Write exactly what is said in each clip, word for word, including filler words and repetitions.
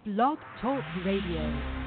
Blog Talk Radio.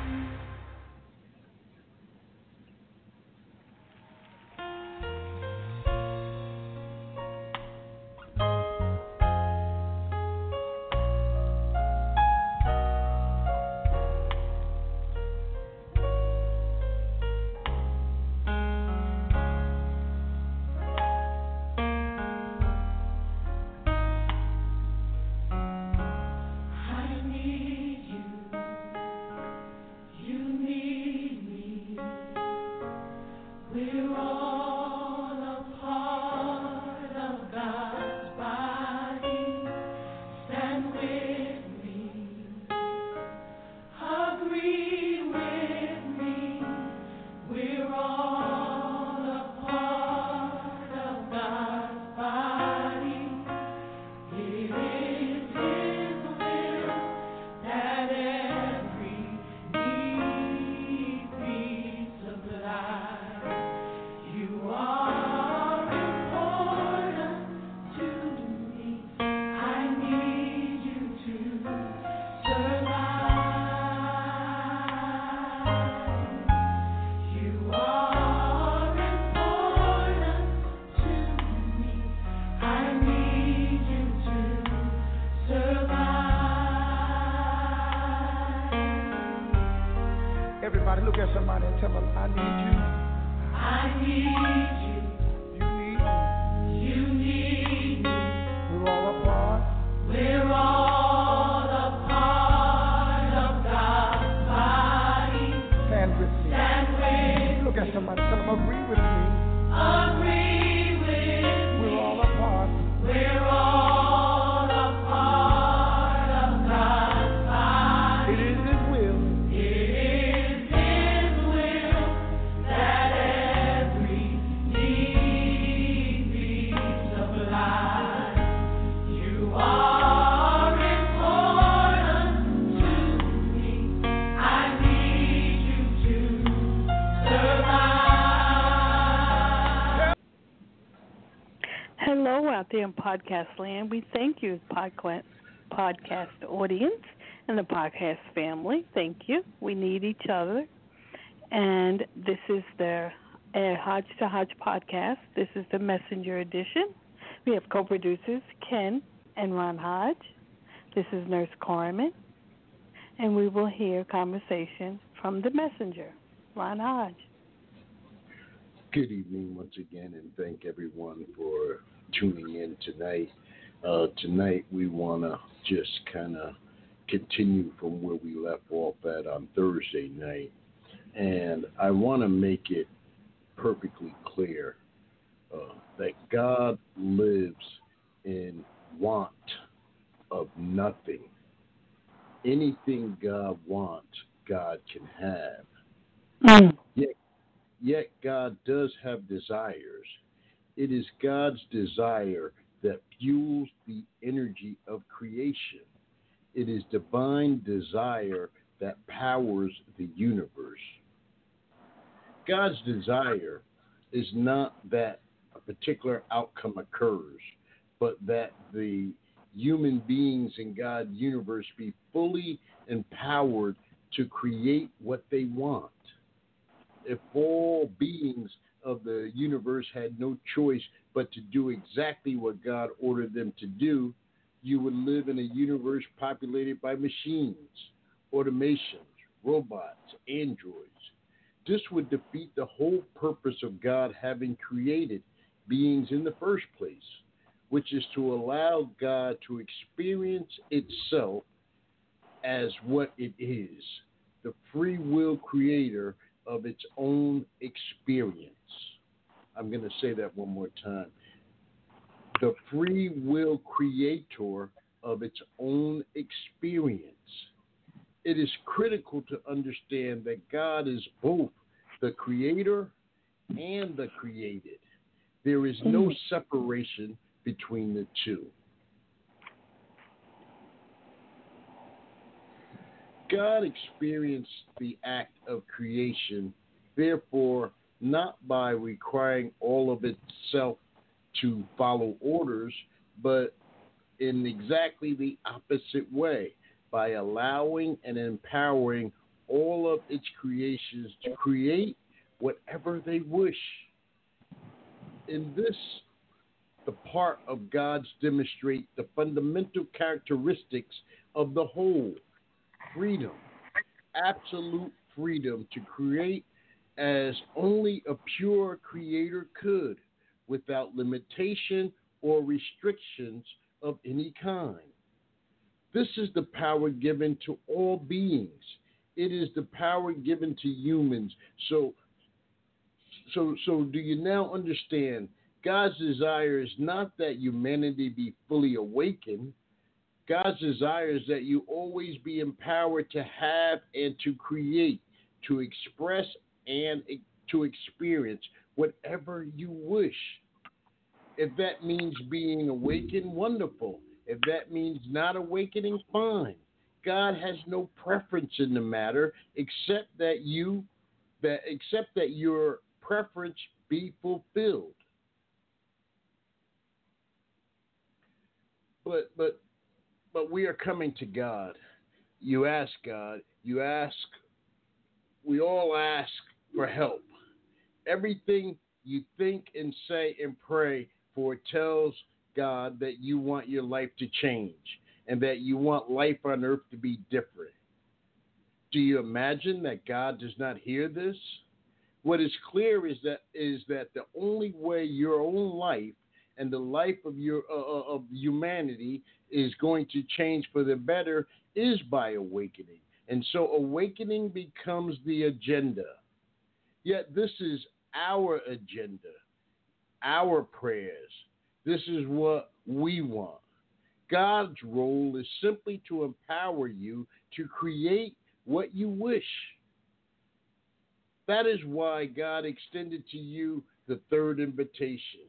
Everybody look at somebody and tell them, I need you. I need you. You need me. You need me. We're all a part. We're all a part of God's body. Stand with me. Stand with Look at somebody, tell them, agree with me. Agree with We're me. all a part. We're all a part of God's body. It is His will. It is His will that every need be supplied. You are important to me. I need you to survive. Hello out there in podcast land. We thank you, podcast, podcast audience and the podcast family. Thank you. We need each other. And this is the uh, Hodge to Hodge podcast. This is the Messenger edition. We have co-producers Ken and Ron Hodge. This is Nurse Carmen. And we will hear conversation from the Messenger, Ron Hodge. Good evening once again, and thank everyone for tuning in tonight. Uh, tonight we want to just kind of continue from where we left off at on Thursday night, and I want to make it perfectly clear uh, that God lives in want of nothing. Anything God wants, God can have. Mm. Yet Yet God does have desires. It is God's desire that fuels the energy of creation. It is divine desire that powers the universe. God's desire is not that a particular outcome occurs, but that the human beings in God's universe be fully empowered to create what they want. If all beings of the universe had no choice but to do exactly what God ordered them to do, you would live in a universe populated by machines, automations, robots, androids. This would defeat the whole purpose of God having created beings in the first place, which is to allow God to experience itself as what it is, the free will creator of its own experience. I'm going to say that one more time. The free will creator of its own experience. It is critical to understand that God is both the creator and the created. There is no separation between the two. God experienced the act of creation, therefore, not by requiring all of itself to follow orders, but in exactly the opposite way. by allowing and empowering all of its creations to create whatever they wish. In this, the part of God's demonstrate the fundamental characteristics of the whole: freedom, absolute freedom to create as only a pure creator could, without limitation or restrictions of any kind. This is the power given to all beings. It is the power given to humans. So, so, so do you now understand? God's desire is not that humanity be fully awakened. God's desire is that you always be empowered to have and to create, to express and to experience whatever you wish. If that means being awakened, wonderful. If that means not awakening, fine. God has no preference in the matter except that you that except that your preference be fulfilled. But but but we are coming to God. You ask God, you ask, we all ask for help. Everything you think and say and pray for tells God that you want your life to change and that you want life on earth to be different. Do you imagine that God does not hear this? What is clear is that is that the only way your own life and the life of your uh, of humanity is going to change for the better is by awakening. And so awakening becomes the agenda. Yet this is our agenda, our prayers. This is what we want. God's role is simply to empower you to create what you wish. That is why God extended to you the third invitation.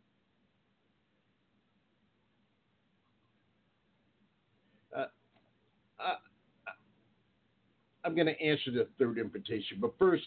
Uh, I, I'm going to answer the third invitation, but first,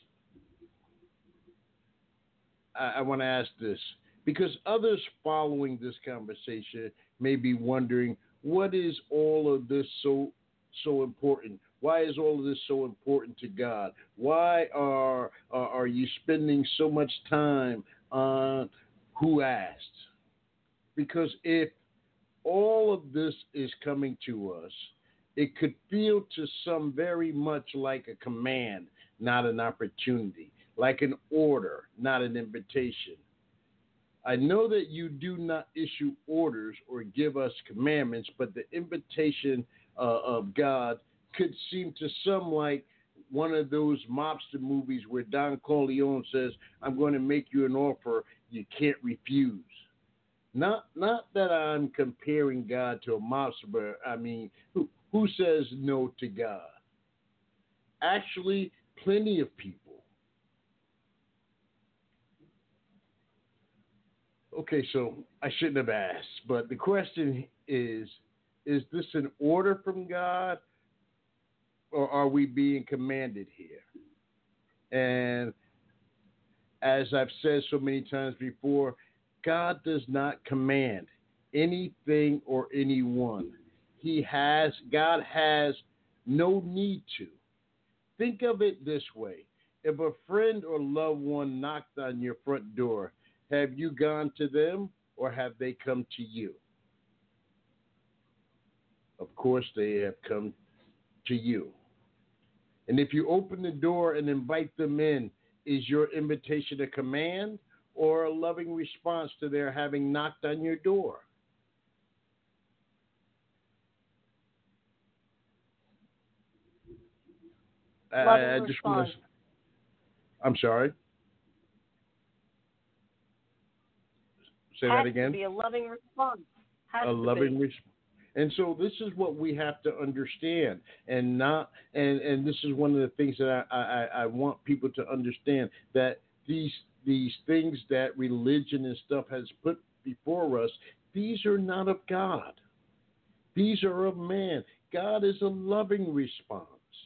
I, I want to ask this, because others following this conversation may be wondering, what is all of this so so important? Why is all of this so important to God? Why are are, are you spending so much time on who asked? Because if all of this is coming to us, it could feel to some very much like a command, not an opportunity, like an order, not an invitation. I know that you do not issue orders or give us commandments, but the invitation uh, of God could seem to some like one of those mobster movies where Don Corleone says, I'm going to make you an offer you can't refuse. Not not that I'm comparing God to a mobster, but I mean, who, who says no to God? Actually, plenty of people. Okay, so I shouldn't have asked, but the question is, is this an order from God, or are we being commanded here? And as I've said so many times before, God does not command anything or anyone. He has, God has no need to. Think of it this way. If a friend or loved one knocked on your front door, have you gone to them or have they come to you? Of course, they have come to you. And if you open the door and invite them in, is your invitation a command or a loving response to their having knocked on your door? Loving I, I just response. want to. I'm sorry. Say Has that again. to be a loving response. Has a to loving be. response. And so this is what we have to understand, and not and, and this is one of the things that I, I, I want people to understand, that these these things that religion and stuff has put before us, these are not of God. These are of man. God is a loving response.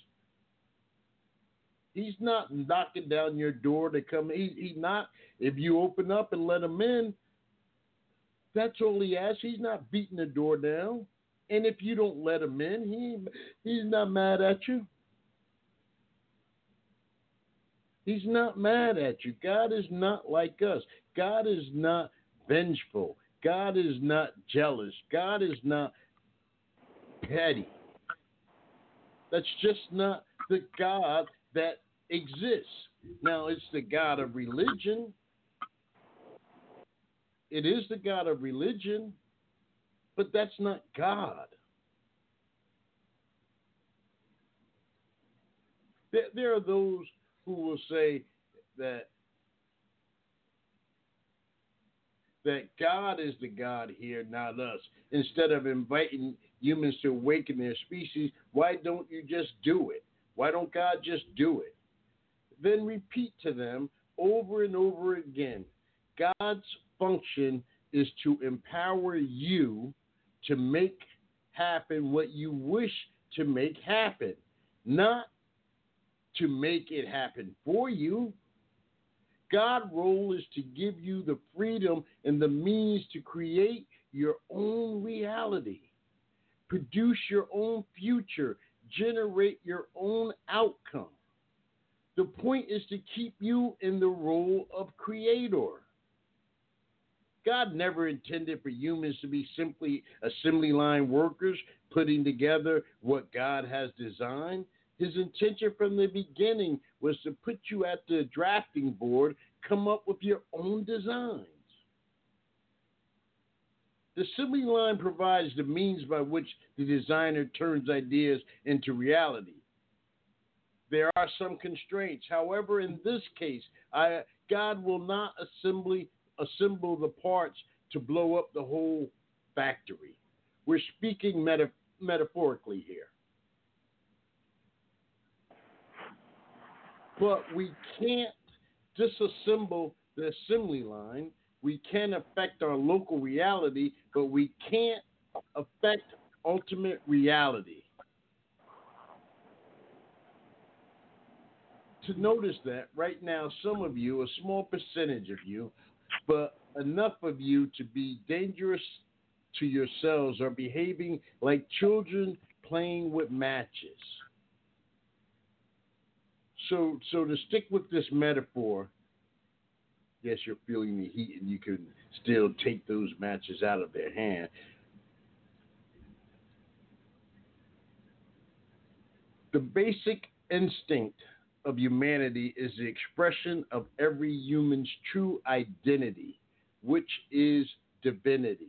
He's not knocking down your door to come. He, he not if you open up and let him in. That's all he asks. He's not beating the door down. And if you don't let him in, he he's not mad at you. He's not mad at you. God is not like us. God is not vengeful. God is not jealous. God is not petty. That's just not the God that exists. Now, it's the God of religion. It is the God of religion, but that's not God. There, there are those who will say that that God is the God here, not us. Instead of inviting humans to awaken their species, why don't you just do it? Why don't God just do it? Then repeat to them over and over again. God's function is to empower you to make happen what you wish to make happen, not to make it happen for you. God's role is to give you the freedom and the means to create your own reality, produce your own future, generate your own outcome. The point is to keep you in the role of creator. God never intended for humans to be simply assembly line workers putting together what God has designed. His intention from the beginning was to put you at the drafting board, come up with your own designs. The assembly line provides the means by which the designer turns ideas into reality. There are some constraints. However, in this case, I, God will not assembly, assemble the parts to blow up the whole factory. We're speaking meta, metaphorically here. But we can't disassemble the assembly line. We can affect our local reality, but we can't affect ultimate reality. To notice that right now, some of you, a small percentage of you, but enough of you to be dangerous to yourselves, are behaving like children playing with matches. So, so to stick with this metaphor, yes, you're feeling the heat and you can still take those matches out of their hand. The basic instinct of humanity is the expression of every human's true identity, which is divinity.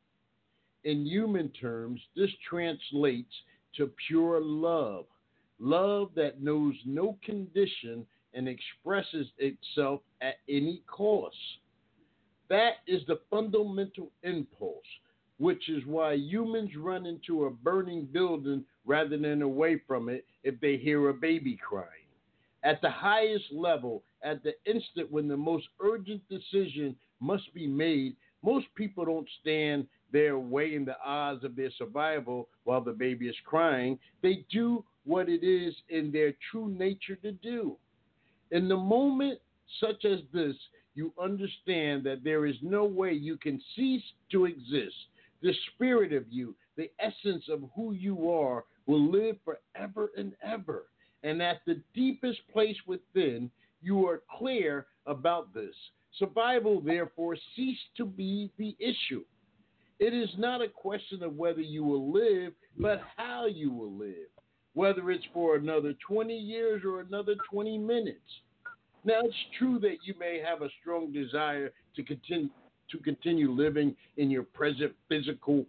In human terms, this translates to pure love. Love that knows no condition and expresses itself at any cost. That is the fundamental impulse, which is why humans run into a burning building rather than away from it if they hear a baby crying. At the highest level, at the instant when the most urgent decision must be made, most people don't stand there weighing the odds of their survival while the baby is crying. They do what it is in their true nature to do. In the moment such as this, you understand that there is no way you can cease to exist. The spirit of you, the essence of who you are, will live forever and ever. And at the deepest place within, you are clear about this. Survival, therefore, ceased to be the issue. It is not a question of whether you will live, but how you will live, whether it's for another twenty years or another twenty minutes. Now, it's true that you may have a strong desire to continue to continue living in your present physical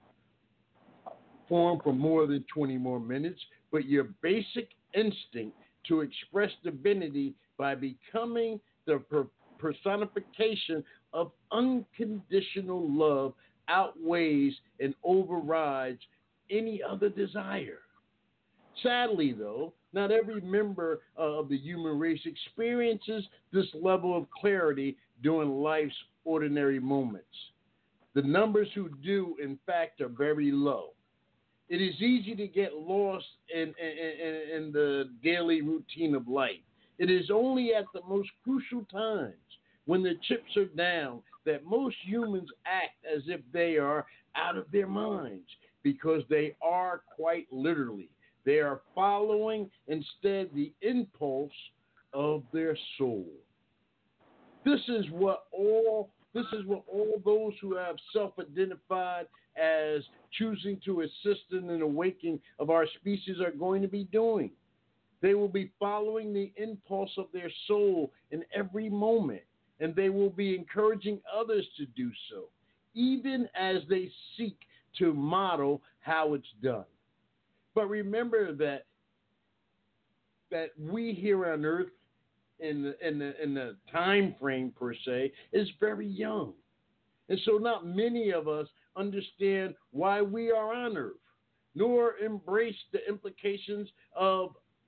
form for more than twenty more minutes, but your basic instinct to express divinity by becoming the per- personification of unconditional love outweighs and overrides any other desire. Sadly, though, not every member uh, of the human race experiences this level of clarity during life's ordinary moments. The numbers who do, in fact, are very low. It is easy to get lost in, in, in the daily routine of life. It is only at the most crucial times, when the chips are down, that most humans act as if they are out of their minds. because they are quite literally. They are following instead the impulse of their soul. This is what all this is what all those who have self-identified as choosing to assist in an awakening of our species are going to be doing. They will be following the impulse of their soul in every moment, and they will be encouraging others to do so, even as they seek to model how it's done. But remember that that we here on Earth, in the in the in the time frame per se, is very young, and so not many of us understand why we are on Earth, nor embrace the implications of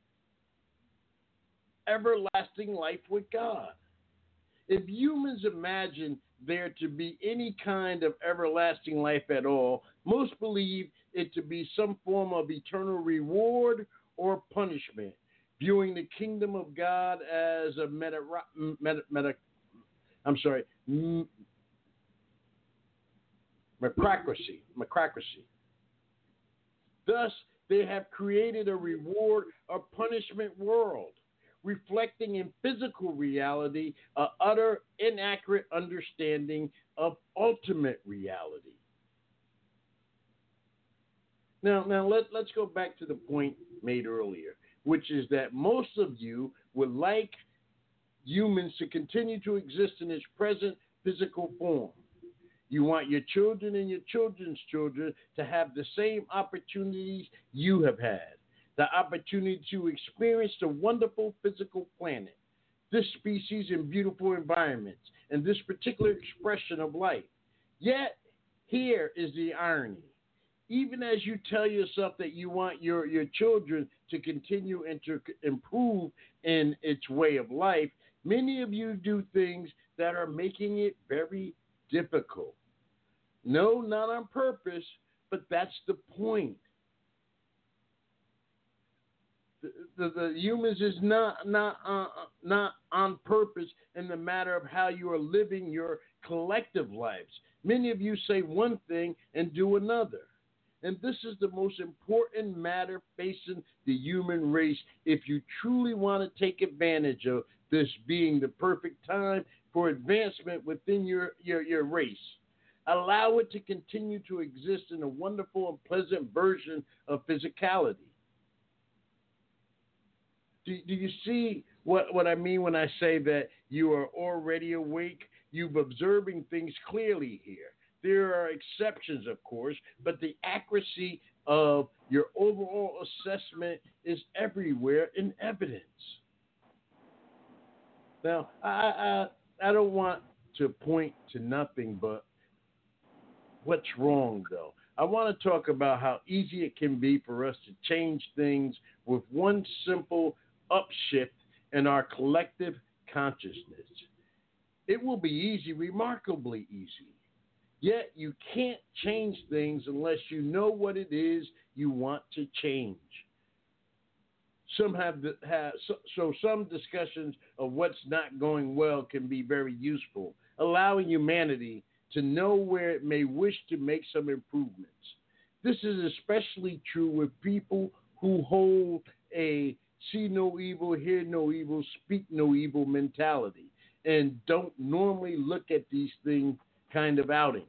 everlasting life with God. If humans imagine there to be any kind of everlasting life at all, most believe it to be some form of eternal reward or punishment, viewing the kingdom of God as a meta, meta, meta I'm sorry, macrocracy, macrocracy. Thus, they have created a reward or punishment world, reflecting in physical reality an utter inaccurate understanding of ultimate reality. Now, now let, let's go back to the point made earlier, which is that most of you would like humans to continue to exist in its present physical form. You want your children and your children's children to have the same opportunities you have had, the opportunity to experience the wonderful physical planet, this species in beautiful environments, and this particular expression of life. Yet, here is the irony. Even as you tell yourself that you want your, your children to continue and to improve in its way of life, many of you do things that are making it very difficult. No, not on purpose, but that's the point. The, the, the humans is not not uh, not on purpose in the matter of how you are living your collective lives. Many of you say one thing and do another. And this is the most important matter facing the human race if you truly want to take advantage of this being the perfect time for advancement within your, your, your race. Allow it to continue to exist in a wonderful and pleasant version of physicality. Do, do you see what, what I mean when I say that you are already awake? You're observing things clearly here. There are exceptions, of course, but the accuracy of your overall assessment is everywhere in evidence. Now, I, I, I don't want to point to nothing but what's wrong, though. I want to talk about how easy it can be for us to change things with one simple upshift in our collective consciousness. It will be easy, remarkably easy. Yet you can't change things unless you know what it is you want to change. Some have, have so, so some discussions of what's not going well can be very useful, allowing humanity to know where it may wish to make some improvements. This is especially true with people who hold a see no evil, hear no evil, speak no evil mentality, and don't normally look at these things kind of outings.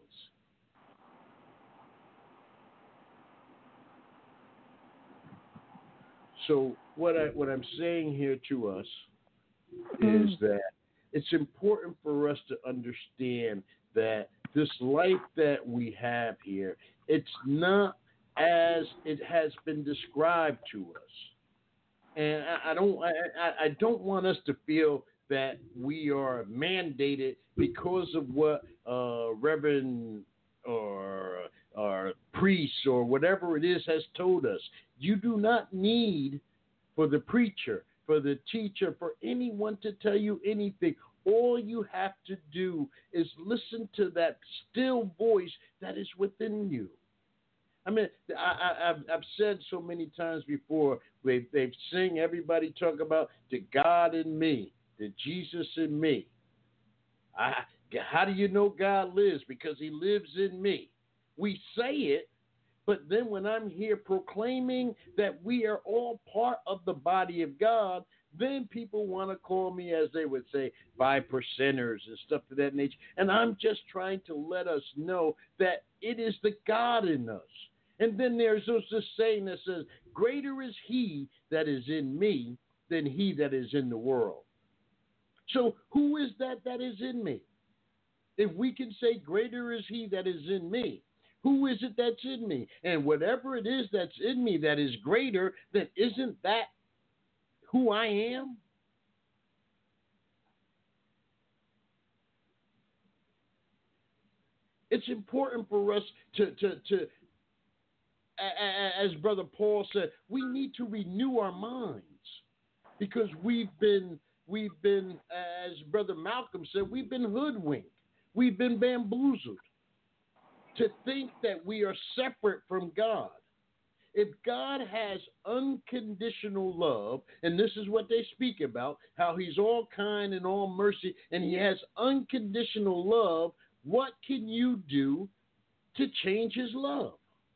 So what I what I'm saying here to us is that it's important for us to understand that this life that we have here, it's not as it has been described to us. And I, I don't I, I don't want us to feel that we are mandated because of what uh, Reverend or or priest or whatever it is has told us. You do not need for the preacher, for the teacher, for anyone to tell you anything. All you have to do is listen to that still voice that is within you. I mean, I, I, I've, I've said so many times before, they've, they've sing, everybody talk about the God in me, the Jesus in me. I, how do you know God lives? Because he lives in me. We say it, But then when I'm here proclaiming that we are all part of the body of God, then people want to call me, as they would say, five percenters and stuff of that nature. And I'm just trying to let us know that it is the God in us. And then there's this saying that says, greater is he that is in me than he that is in the world. So who is that that is in me? If we can say greater is he that is in me, who is it that's in me? And whatever it is that's in me that is greater, then isn't that who I am? It's important for us to, to, to, as Brother Paul said, we need to renew our minds because we've been, we've been, as Brother Malcolm said, we've been hoodwinked. We've been bamboozled to think that we are separate from God. If God has unconditional love, and this is what they speak about, how he's all kind and all mercy, and he has unconditional love, what can you do to change his love?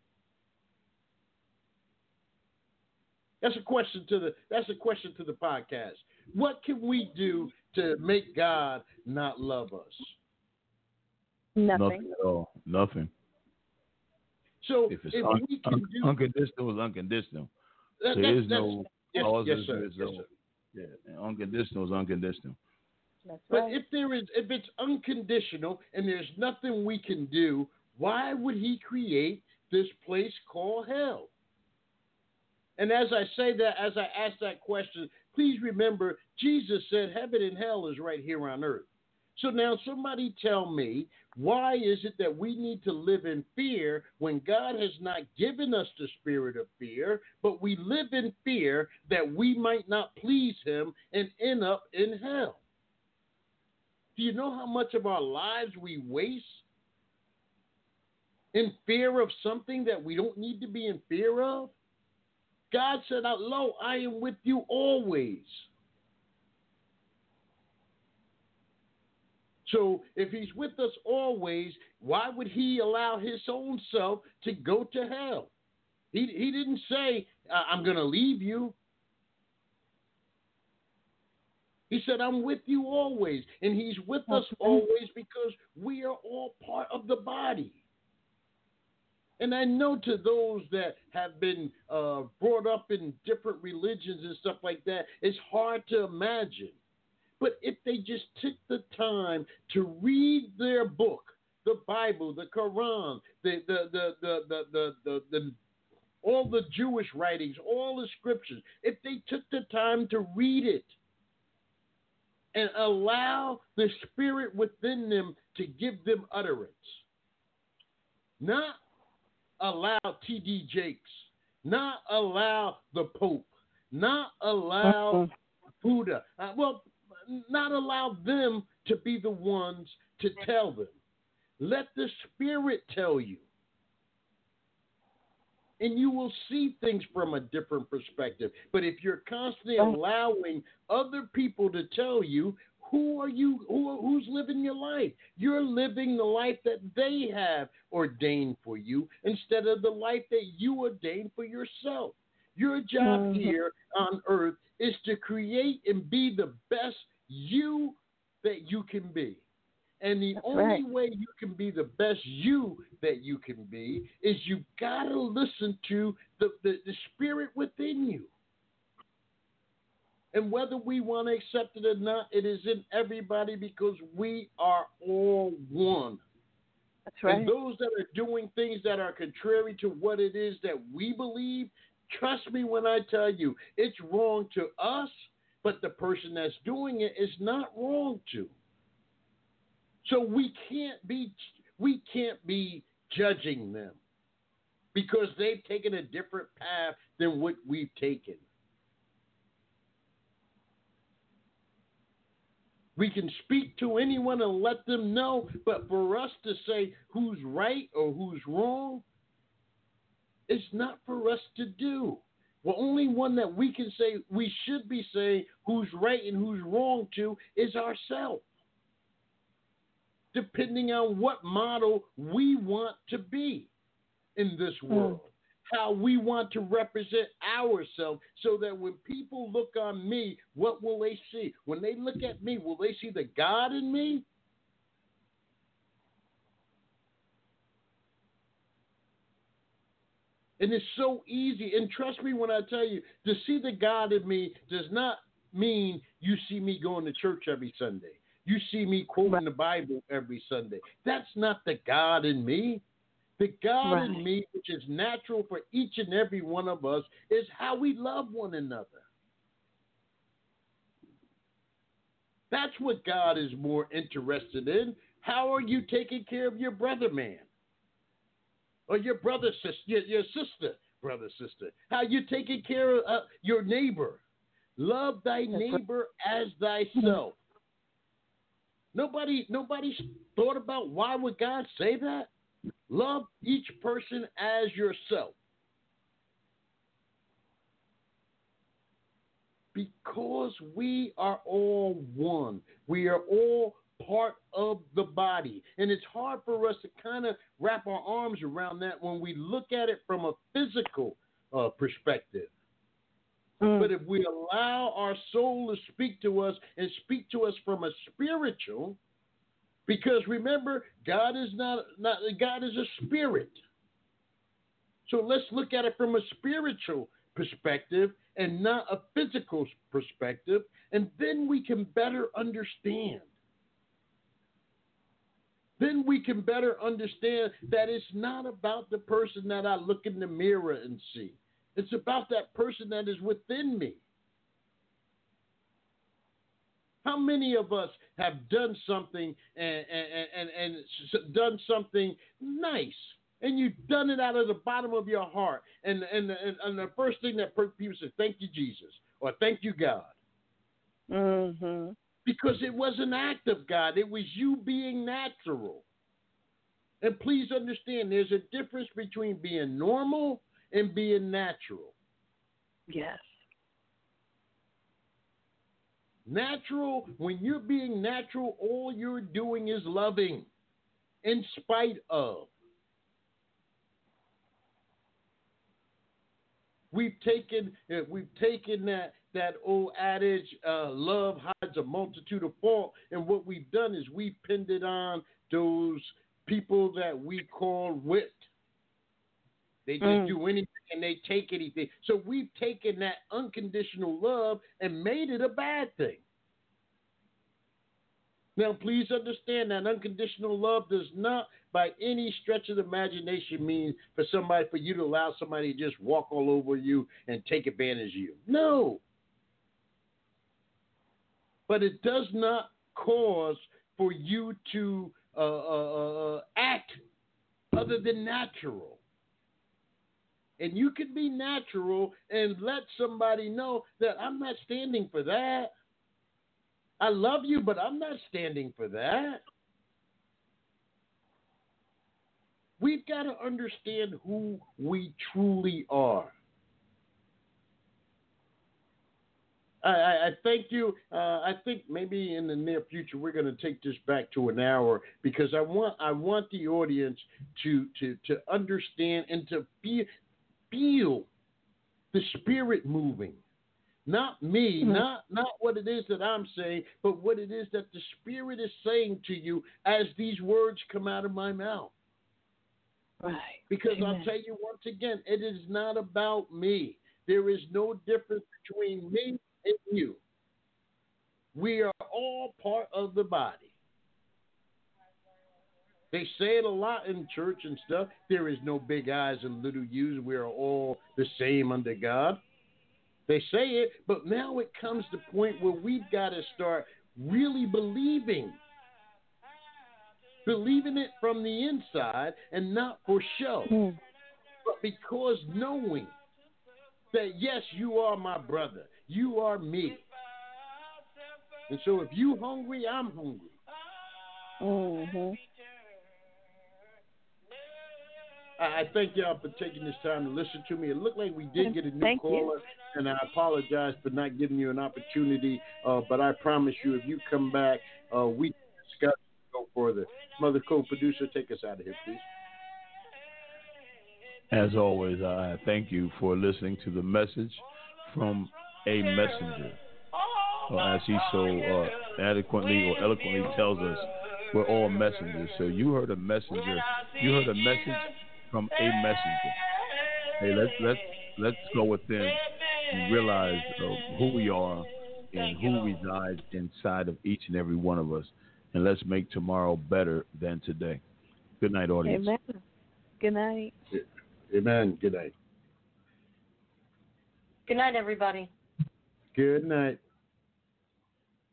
That's a question to the that's a question to the podcast. What can we do to make God not love us? Nothing. Nothing at all. Nothing. So If it's if un- we can un- do unconditional, it's unconditional. that, There that- is that's- no yes, causes. yes, sir, there's yes, no- sir. Yeah, and unconditional is unconditional. That's But right. if there is, if it's unconditional and there's nothing we can do, why would he create this place called hell? And as I say that, as I ask that question, please remember Jesus said heaven and hell is right here on earth. So now somebody tell me, why is it that we need to live in fear when God has not given us the spirit of fear, but we live in fear that we might not please him and end up in hell? Do you know how much of our lives we waste in fear of something that we don't need to be in fear of? God said, lo, I am with you always. So if he's with us always, why would he allow his own self to go to hell? He, he didn't say, I'm going to leave you. He said, I'm with you always. And he's with us always because we are all part of the body. And I know to those that have been uh, brought up in different religions and stuff like that, it's hard to imagine. But if they just took the time to read their book, the Bible, the Quran, the the the the the the, the, the all the Jewish writings, all the scriptures, if they took the time to read it and allow the spirit within them to give them utterance, not allow T D Jakes, not allow the Pope, not allow Buddha, uh, well, not allow them to be the ones to tell them. Let the Spirit tell you. And you will see things from a different perspective. But if you're constantly allowing other people to tell you, who are you? Who, who's living your life? You're living the life that they have ordained for you instead of the life that you ordained for yourself. Your job mm-hmm. here on earth is to create and be the best you that you can be. And the That's only right. way you can be the best you that you can be is you've got to listen to the, the, the spirit within you. And whether we want to accept it or not, it is in everybody because we are all one. That's right. And those that are doing things that are contrary to what it is that we believe, trust me when I tell you, it's wrong to us, but the person that's doing it is not wrong to. So we can't be we can't be judging them because they've taken a different path than what we've taken. We can speak to anyone and let them know, but for us to say who's right or who's wrong, it's not for us to do. The only one that we can say we should be saying who's right and who's wrong to is ourselves, depending on what model we want to be. in this world. Mm. How we want to represent ourselves so that when people look on me, what will they see? When they look at me, will they see the God in me? And it's so easy. And trust me when I tell you, to see the God in me does not mean you see me going to church every Sunday. You see me quoting right. the Bible every Sunday. That's not the God in me. The God right. in me, which is natural for each and every one of us, is how we love one another. That's what God is more interested in. How are you taking care of your brother, man? Or your brother, sister, your, your sister, brother, sister. How you taking care of uh, your neighbor? Love thy neighbor as thyself. Nobody, nobody thought about why would God say that? Love each person as yourself. Because we are all one. We are all part of the body. And it's hard for us to kind of wrap our arms around that when we look at it from a physical uh, perspective. Mm. But if we allow our soul to speak to us and speak to us from a spiritual, because remember, God is not, not God is a spirit. So let's look at it from a spiritual perspective and not a physical perspective, and then we can better understand. Then we can better understand that it's not about the person that I look in the mirror and see. It's about that person that is within me. How many of us have done something and, and, and, and done something nice, and you've done it out of the bottom of your heart, and, and, and, and the first thing that people say, thank you, Jesus, or thank you, God. Mm-hmm. Because it was an act of God. It was you being natural. And please understand, there's a difference between being normal and being natural. Yes. Natural, when you're being natural, all you're doing is loving in spite of. We've taken we've taken that that old adage, uh, love hides a multitude of fault, and what we've done is we've pinned it on those people that we call whipped. They just mm. do anything and they take anything. So we've taken that unconditional love and made it a bad thing. Now, please understand that unconditional love does not, by any stretch of the imagination, mean for somebody, for you to allow somebody to just walk all over you and take advantage of you. No. But it does not cause for you to uh, uh, uh, act other than natural. And you can be natural and let somebody know that I'm not standing for that. I love you, but I'm not standing for that. We've got to understand who we truly are. I, I, I thank you. Uh, I think maybe in the near future we're going to take this back to an hour because I want I want the audience to to to understand and to feel feel the spirit moving. Not me, mm-hmm. not not what it is that I'm saying, but what it is that the Spirit is saying to you as these words come out of my mouth. Right. Because Amen. I'll tell you once again, it is not about me. There is no difference between me and you. We are all part of the body. They say it a lot in church and stuff. There is no big I's and little U's. We are all the same under God. They say it, but now it comes to the point where we've got to start really believing. Believing it from the inside and not for show. Mm. But because knowing that, yes, you are my brother. You are me. And so if you hungry, I'm hungry. Mm-hmm. I thank y'all for taking this time to listen to me. It looked like we did get a new thank caller, you. and I apologize for not giving you an opportunity. Uh, but I promise you, if you come back, uh, we can discuss and go further. Mother co-producer, take us out of here, please. As always, I thank you for listening to the message from a messenger. Or as he so uh, adequately or eloquently tells us, we're all messengers. So you heard a messenger. You heard a message from a messenger. Hey, let's let's let's go within and realize uh, who we are and who resides inside of each and every one of us, and let's make tomorrow better than today. Good night, audience. Amen. Good night. Amen. Good night. Good night, everybody. Good night.